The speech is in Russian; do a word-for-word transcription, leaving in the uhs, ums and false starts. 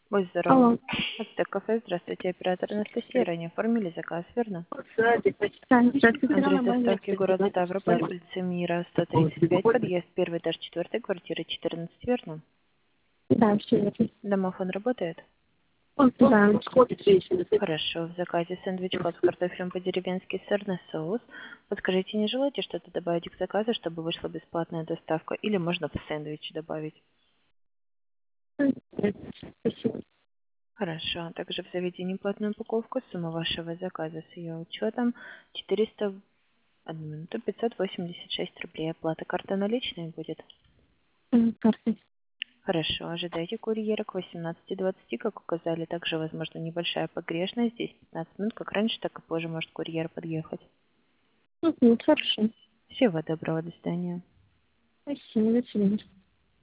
Будь здоров. Алло. Ацтек кафе, здравствуйте, оператор Анастасия. Ранее оформили заказ, верно? Да, сейчас Адрес потеряла момент, доставки что город тебя Ставрополь, улица Мира, сто тридцать пять, подъезд первый этаж четвертый, квартира четырнадцать, верно? Да, все это. Домофон работает? Да. Хорошо. В заказе сэндвич-клаб с картофелем по-деревенски, сырный соус. Подскажите, не желаете что-то добавить к заказу, чтобы вышла бесплатная доставка? Или можно в сэндвич добавить? Спасибо. Хорошо. Также в заведении платную упаковку. Сумма вашего заказа с ее учетом четыреста, одну минуту, пятьсот восемьдесят шесть рублей. Оплата карта наличной будет? М, Карта. Хорошо. Ожидайте курьера к восемнадцати двадцати, как указали. Также, возможно, небольшая погрешность. Здесь пятнадцать минут, как раньше, так и позже может курьер подъехать. Мгм, Хорошо. Всего доброго. До свидания. Спасибо. До свидания.